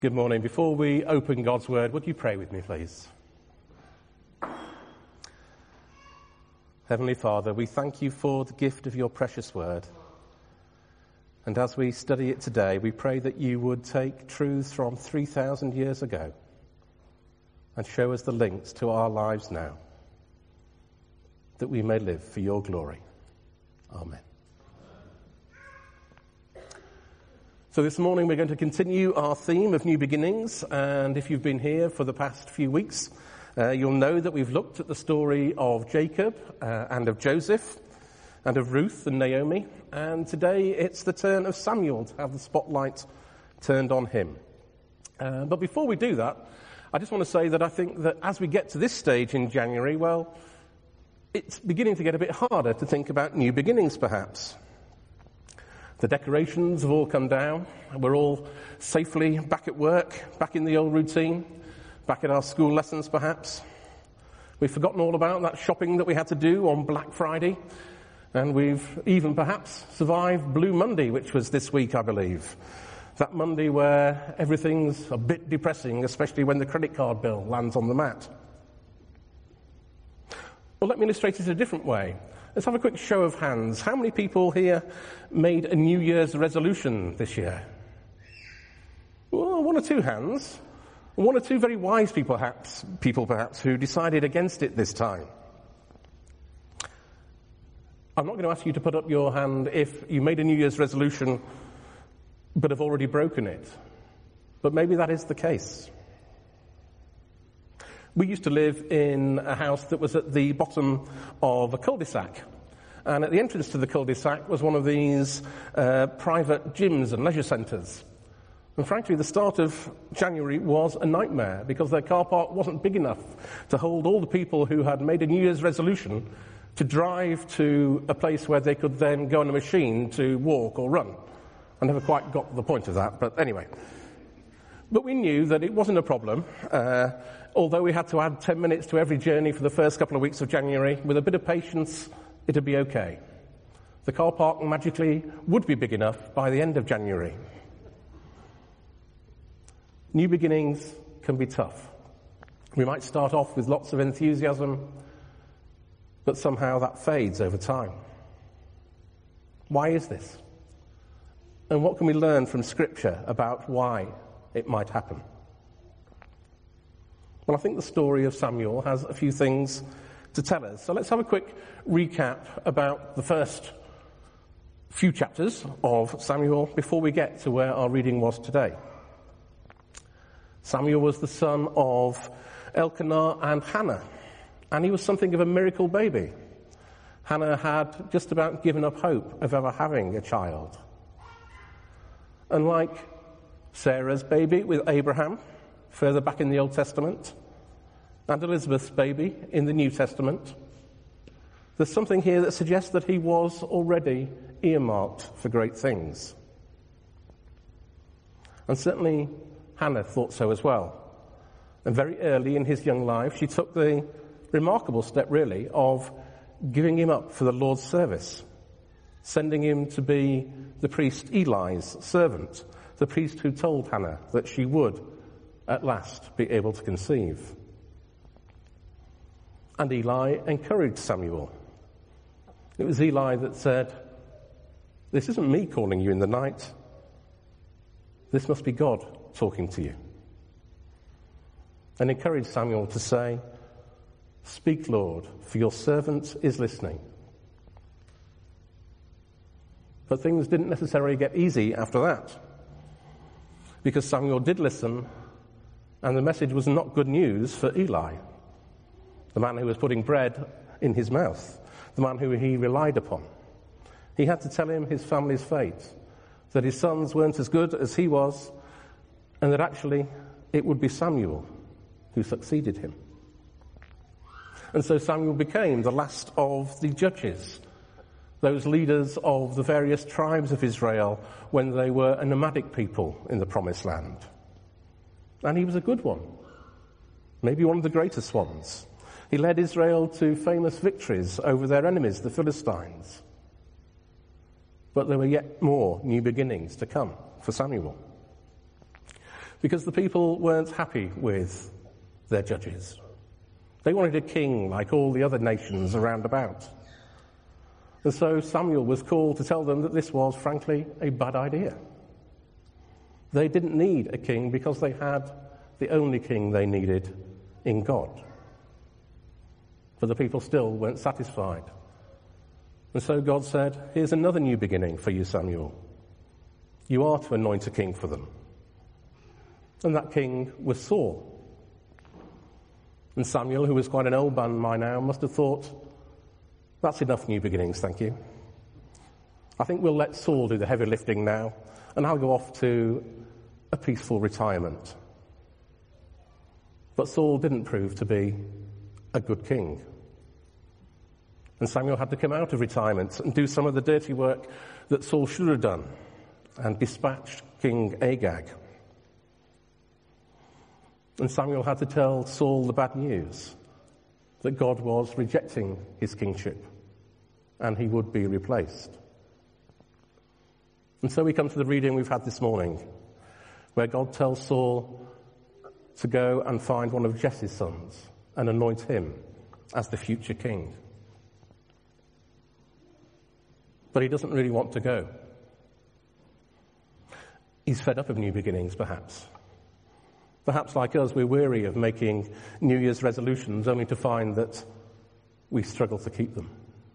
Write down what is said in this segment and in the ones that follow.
Good morning. Before we open God's Word, would you pray with me, please? Heavenly Father, we thank you for the gift of your precious Word. And as we study it today, we pray that you would take truths from 3,000 years ago and show us the links to our lives now, that we may live for your glory. Amen. So this morning we're going to continue our theme of new beginnings, and if you've been here for the past few weeks, you'll know that we've looked at the story of Jacob and of Joseph and of Ruth and Naomi, and today it's the turn of Samuel to have the spotlight turned on him. But before we do that, I just want to say that I think that as we get to this stage in January, well, it's beginning to get a bit harder to think about new beginnings perhaps. The decorations have all come down. We're all safely back at work, back in the old routine, back at our school lessons perhaps. We've forgotten all about that shopping that we had to do on Black Friday. And we've even perhaps survived Blue Monday, which was this week, I believe. That Monday where everything's a bit depressing, especially when the credit card bill lands on the mat. Well, let me illustrate it a different way. Let's have a quick show of hands. How many people here made a New Year's resolution this year? Well, one or two hands. One or two very wise people perhaps, who decided against it this time. I'm not going to ask you to put up your hand if you made a New Year's resolution but have already broken it. But maybe that is the case. We used to live in a house that was at the bottom of a cul-de-sac. And at the entrance to the cul-de-sac was one of these private gyms and leisure centres. And frankly, the start of January was a nightmare because their car park wasn't big enough to hold all the people who had made a New Year's resolution to drive to a place where they could then go on a machine to walk or run. I never quite got the point of that, but anyway. But we knew that it wasn't a problem. Although we had to add 10 minutes to every journey for the first couple of weeks of January, with a bit of patience, it'd be okay. The car park magically would be big enough by the end of January. New beginnings can be tough. We might start off with lots of enthusiasm, but somehow that fades over time. Why is this? And what can we learn from Scripture about why it might happen? Well, I think the story of Samuel has a few things to tell us. So let's have a quick recap about the first few chapters of Samuel before we get to where our reading was today. Samuel was the son of Elkanah and Hannah, and he was something of a miracle baby. Hannah had just about given up hope of ever having a child. Unlike Sarah's baby with Abraham, further back in the Old Testament, and Elizabeth's baby in the New Testament, there's something here that suggests that he was already earmarked for great things. And certainly Hannah thought so as well. And very early in his young life, she took the remarkable step, really, of giving him up for the Lord's service, sending him to be the priest Eli's servant, the priest who told Hannah that she would at last be able to conceive. And Eli encouraged Samuel. It was Eli that said, "This isn't me calling you in the night. This must be God talking to you." And encouraged Samuel to say, "Speak, Lord, for your servant is listening." But things didn't necessarily get easy after that, because Samuel did listen, and the message was not good news for Eli, the man who was putting bread in his mouth, the man who he relied upon. He had to tell him his family's fate, that his sons weren't as good as he was, and that actually it would be Samuel who succeeded him. And so Samuel became the last of the judges, those leaders of the various tribes of Israel when they were a nomadic people in the Promised Land. And he was a good one, maybe one of the greatest ones. He led Israel to famous victories over their enemies, the Philistines. But there were yet more new beginnings to come for Samuel. because the people weren't happy with their judges. They wanted a king like all the other nations around about. And so Samuel was called to tell them that this was, frankly, a bad idea. They didn't need a king because they had the only king they needed in God. But the people still weren't satisfied. And so God said, here's another new beginning for you, Samuel. You are to anoint a king for them. And that king was Saul. And Samuel, who was quite an old man by now, must have thought, that's enough new beginnings, thank you. I think we'll let Saul do the heavy lifting now, and I'll go off to a peaceful retirement. But Saul didn't prove to be a good king. And Samuel had to come out of retirement and do some of the dirty work that Saul should have done and dispatch King Agag. And Samuel had to tell Saul the bad news, that God was rejecting his kingship and he would be replaced. And so we come to the reading we've had this morning, where God tells Saul to go and find one of Jesse's sons and anoint him as the future king. But he doesn't really want to go. He's fed up of new beginnings, perhaps. Perhaps like us, we're weary of making New Year's resolutions only to find that we struggle to keep them.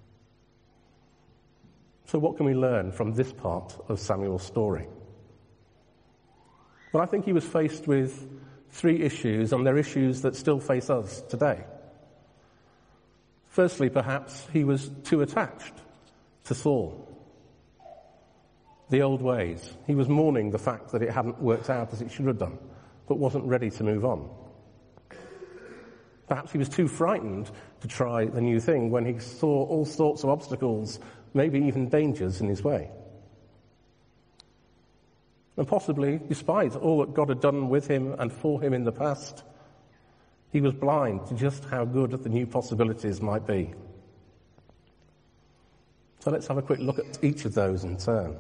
So what can we learn from this part of Samuel's story? Well, I think he was faced with three issues, and they're issues that still face us today. Firstly, perhaps he was too attached to Saul. The old ways. He was mourning the fact that it hadn't worked out as it should have done, but wasn't ready to move on. Perhaps he was too frightened to try the new thing when he saw all sorts of obstacles, maybe even dangers in his way. And possibly, despite all that God had done with him and for him in the past, he was blind to just how good the new possibilities might be. So let's have a quick look at each of those in turn.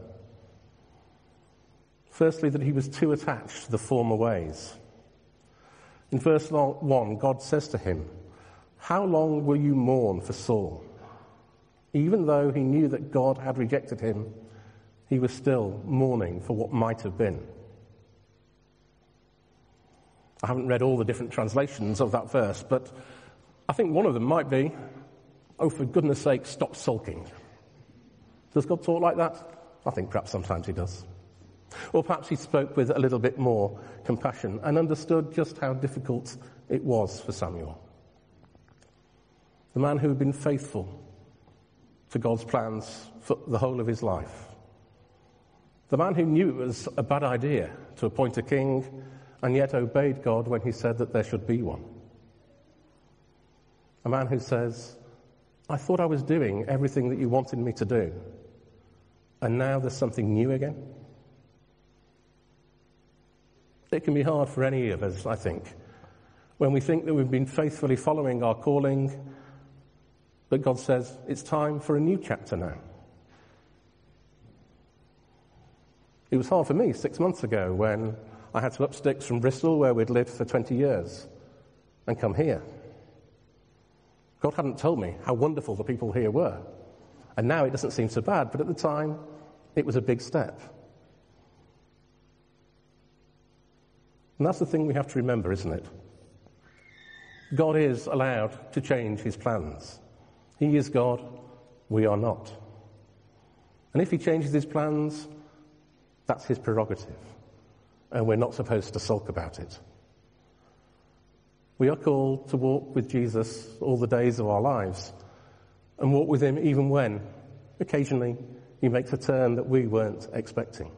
Firstly, that he was too attached to the former ways. In verse 1, God says to him, "How long will you mourn for Saul?" Even though he knew that God had rejected him, he was still mourning for what might have been. I haven't read all the different translations of that verse, but I think one of them might be, "Oh, for goodness sake, stop sulking." Does God talk like that? I think perhaps sometimes he does. Or perhaps he spoke with a little bit more compassion and understood just how difficult it was for Samuel. The man who had been faithful to God's plans for the whole of his life. The man who knew it was a bad idea to appoint a king and yet obeyed God when he said that there should be one. A man who says, "I thought I was doing everything that you wanted me to do, and now there's something new again." It can be hard for any of us, I think, when we think that we've been faithfully following our calling, but God says it's time for a new chapter now. It was hard for me 6 months ago when I had to up sticks from Bristol, where we'd lived for 20 years, and come here. God hadn't told me how wonderful the people here were, and now it doesn't seem so bad, but at the time, it was a big step. And that's the thing we have to remember, isn't it? God is allowed to change his plans. He is God, we are not. And if he changes his plans, that's his prerogative. And we're not supposed to sulk about it. We are called to walk with Jesus all the days of our lives and walk with him even when, occasionally, he makes a turn that we weren't expecting.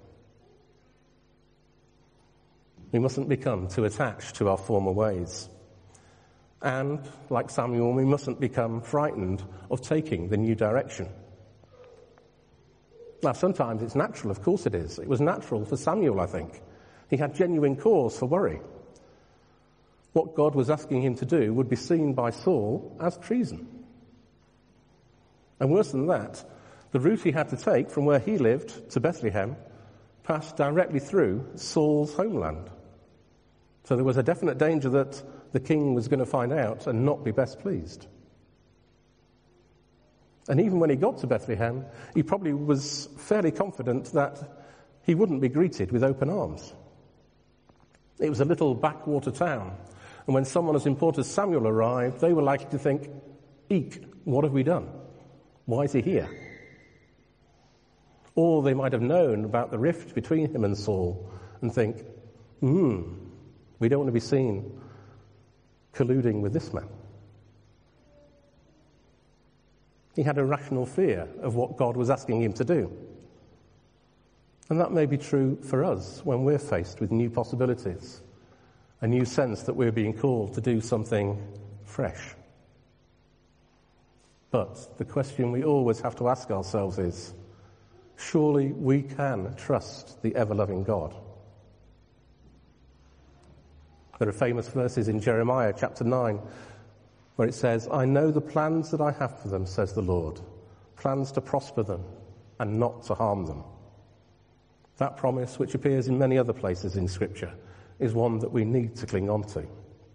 We mustn't become too attached to our former ways. And, like Samuel, we mustn't become frightened of taking the new direction. Now, sometimes it's natural, of course it is. It was natural for Samuel, I think. He had genuine cause for worry. What God was asking him to do would be seen by Saul as treason. And worse than that, the route he had to take from where he lived to Bethlehem passed directly through Saul's homeland. So there was a definite danger that the king was going to find out and not be best pleased. And even when he got to Bethlehem, he probably was fairly confident that he wouldn't be greeted with open arms. It was a little backwater town, and when someone as important as Samuel arrived, they were likely to think, "Eek, what have we done? Why is he here?" Or they might have known about the rift between him and Saul and think, we don't want to be seen colluding with this man. He had a rational fear of what God was asking him to do. And that may be true for us when we're faced with new possibilities, a new sense that we're being called to do something fresh. But the question we always have to ask ourselves is, surely we can trust the ever-loving God? There are famous verses in Jeremiah chapter 9 where it says, "I know the plans that I have for them, says the Lord, plans to prosper them and not to harm them." That promise, which appears in many other places in Scripture, is one that we need to cling on to.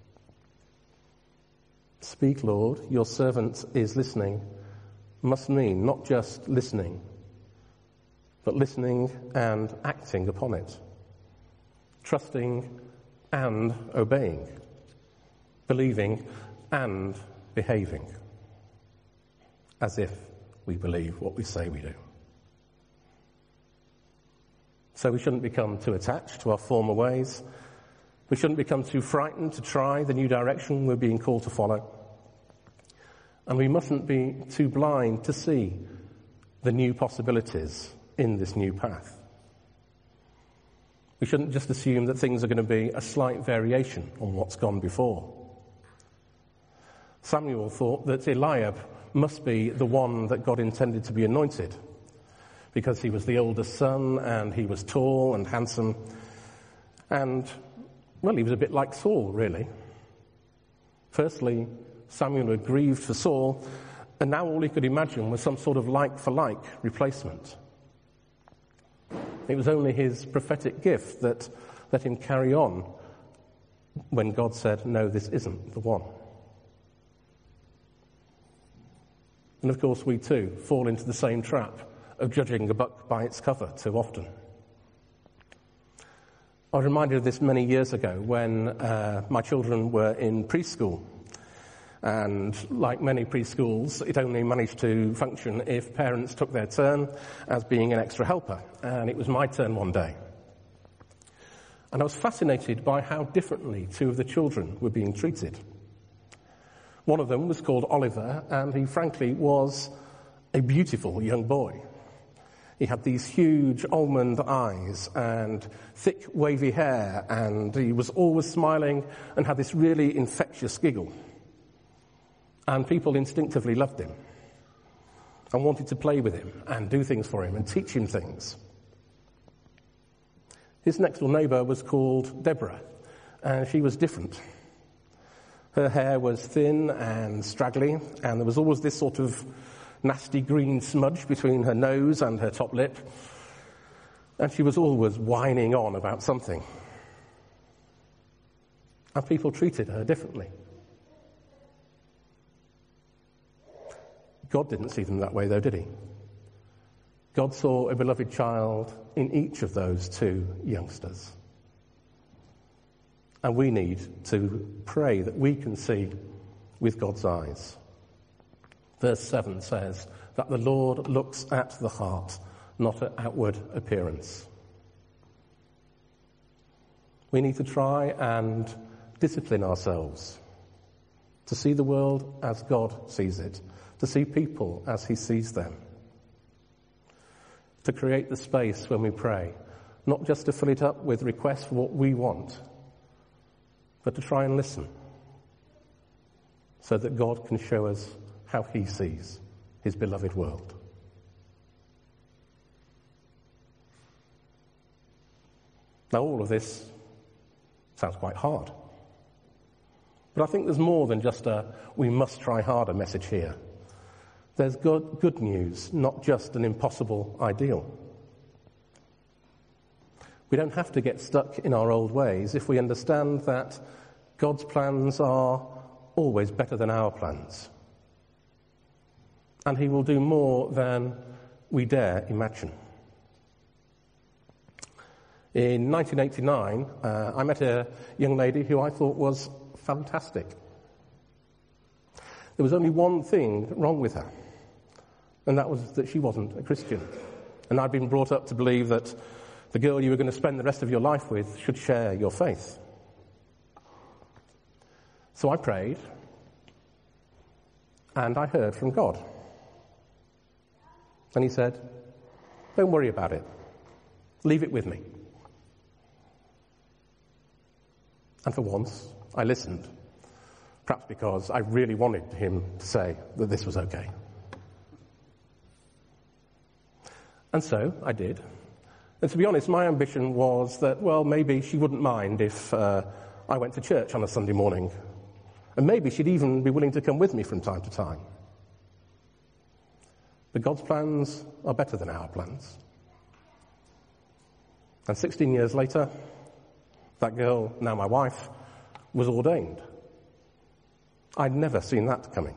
"Speak, Lord, your servant is listening," must mean not just listening, but listening and acting upon it, trusting and obeying, believing and behaving, as if we believe what we say we do. So we shouldn't become too attached to our former ways. We shouldn't become too frightened to try the new direction we're being called to follow. And we mustn't be too blind to see the new possibilities in this new path. We shouldn't just assume that things are going to be a slight variation on what's gone before. Samuel thought that Eliab must be the one that God intended to be anointed, because he was the oldest son and he was tall and handsome. And, well, he was a bit like Saul, really. Firstly, Samuel had grieved for Saul, and now all he could imagine was some sort of like-for-like replacement. It was only his prophetic gift that let him carry on when God said, "No, this isn't the one." And of course, we too fall into the same trap of judging a book by its cover too often. I was reminded of this many years ago when my children were in preschool. And like many preschools, it only managed to function if parents took their turn as being an extra helper. And it was my turn one day. And I was fascinated by how differently two of the children were being treated. One of them was called Oliver, and he frankly was a beautiful young boy. He had these huge almond eyes and thick wavy hair, and he was always smiling and had this really infectious giggle. And people instinctively loved him and wanted to play with him and do things for him and teach him things. His next door neighbour was called Deborah, and she was different. Her hair was thin and straggly, and there was always this sort of nasty green smudge between her nose and her top lip, and she was always whining on about something. And people treated her differently. God didn't see them that way, though, did he? God saw a beloved child in each of those two youngsters. And we need to pray that we can see with God's eyes. Verse 7 says that the Lord looks at the heart, not at outward appearance. We need to try and discipline ourselves to see the world as God sees it, to see people as he sees them, to create the space when we pray, not just to fill it up with requests for what we want, but to try and listen so that God can show us how he sees his beloved world. Now, all of this sounds quite hard. But I think there's more than just a "we must try harder" message here. There's good news, not just an impossible ideal. We don't have to get stuck in our old ways if we understand that God's plans are always better than our plans. And he will do more than we dare imagine. In 1989, I met a young lady who I thought was fantastic. There was only one thing wrong with her, and that was that she wasn't a Christian. And I'd been brought up to believe that the girl you were going to spend the rest of your life with should share your faith. So I prayed, and I heard from God. And he said, "Don't worry about it. Leave it with me." And for once, I listened, perhaps because I really wanted him to say that this was okay. And so I did. And to be honest, my ambition was that, well, maybe she wouldn't mind if I went to church on a Sunday morning. And maybe she'd even be willing to come with me from time to time. But God's plans are better than our plans. And 16 years later, that girl, now my wife, was ordained. I'd never seen that coming.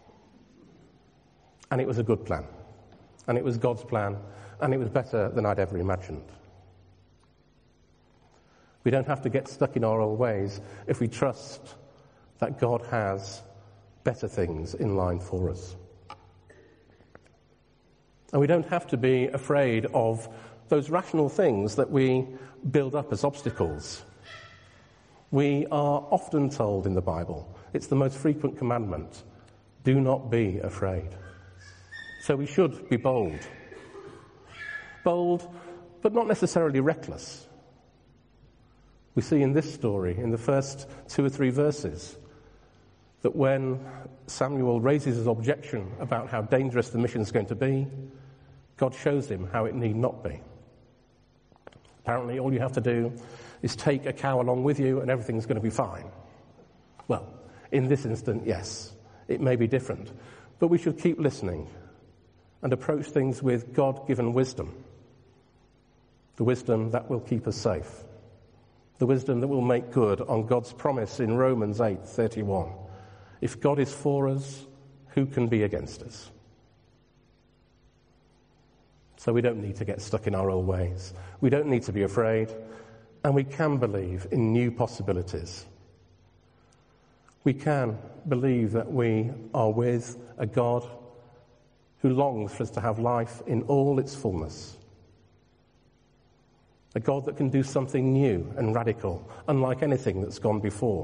And it was a good plan. And it was God's plan. And it was better than I'd ever imagined. We don't have to get stuck in our old ways if we trust that God has better things in line for us. And we don't have to be afraid of those rational things that we build up as obstacles. We are often told in the Bible, it's the most frequent commandment, do not be afraid. So we should be bold. Bold, but not necessarily reckless. We see in this story, in the first 2 or 3 verses, that when Samuel raises his objection about how dangerous the mission is going to be, God shows him how it need not be. Apparently, all you have to do is take a cow along with you and everything's going to be fine. Well, in this instant, yes, it may be different, but we should keep listening and approach things with God-given wisdom. The wisdom that will keep us safe. The wisdom that will make good on God's promise in Romans 8:31. If God is for us, who can be against us? So we don't need to get stuck in our old ways. We don't need to be afraid, and we can believe in new possibilities. We can believe that we are with a God who longs for us to have life in all its fullness. A God that can do something new and radical, unlike anything that's gone before.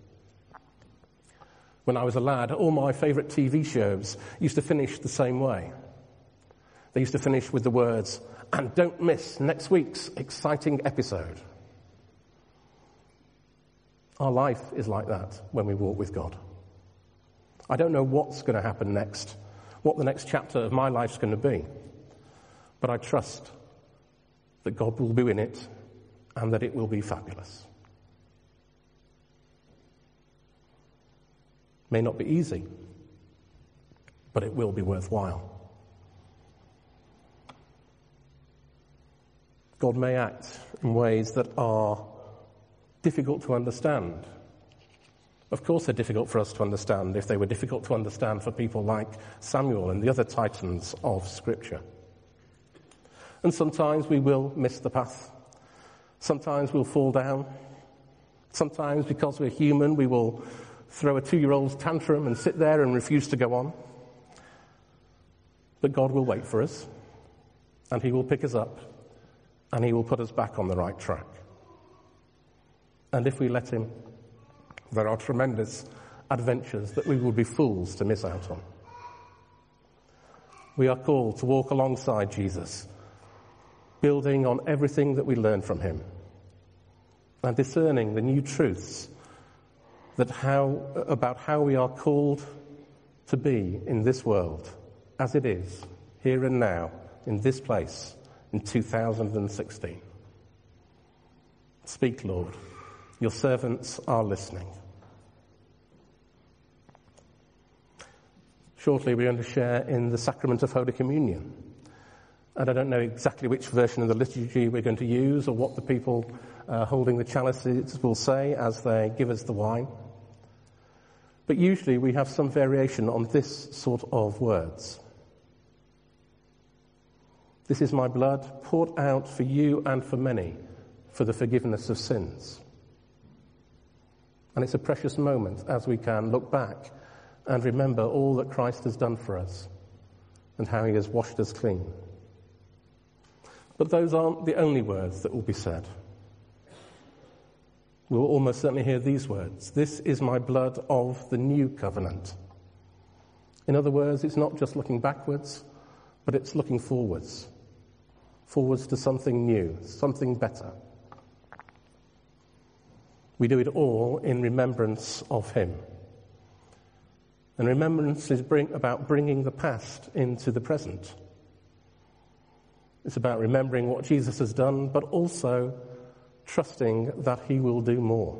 When I was a lad, all my favourite TV shows used to finish the same way. They used to finish with the words, "And don't miss next week's exciting episode." Our life is like that when we walk with God. I don't know what's going to happen next, what the next chapter of my life's going to be, but I trust that God will be in it and that it will be fabulous. May not be easy, but it will be worthwhile. God may act in ways that are difficult to understand. Of course they're difficult for us to understand if they were difficult to understand for people like Samuel and the other titans of Scripture. And sometimes we will miss the path. Sometimes we'll fall down. Sometimes, because we're human, we will throw a 2-year-old's tantrum and sit there and refuse to go on. But God will wait for us, and he will pick us up, and he will put us back on the right track. And if we let him, there are tremendous adventures that we would be fools to miss out on. We are called to walk alongside Jesus, building on everything that we learn from him, and discerning the new truths about how we are called to be in this world, as it is, here and now, in this place, in 2016. Speak, Lord. Your servants are listening. Shortly, we're going to share in the sacrament of Holy Communion. And I don't know exactly which version of the liturgy we're going to use or what the people holding the chalices will say as they give us the wine. But usually we have some variation on this sort of words. This is my blood poured out for you and for many for the forgiveness of sins. And it's a precious moment as we can look back and remember all that Christ has done for us and how he has washed us clean. But those aren't the only words that will be said. We'll almost certainly hear these words. This is my blood of the new covenant. In other words, it's not just looking backwards, but it's looking forwards. Forwards to something new, something better. We do it all in remembrance of him. And remembrance is about bringing the past into the present. It's about remembering what Jesus has done, but also trusting that he will do more.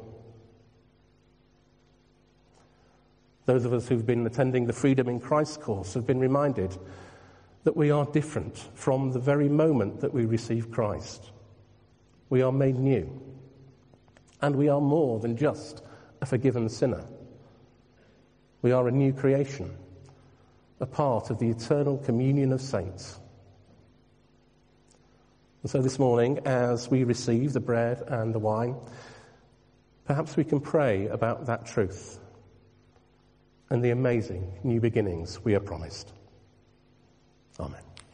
Those of us who've been attending the Freedom in Christ course have been reminded that we are different from the very moment that we receive Christ. We are made new. And we are more than just a forgiven sinner. We are a new creation, a part of the eternal communion of saints. And so this morning, as we receive the bread and the wine, perhaps we can pray about that truth and the amazing new beginnings we are promised. Amen.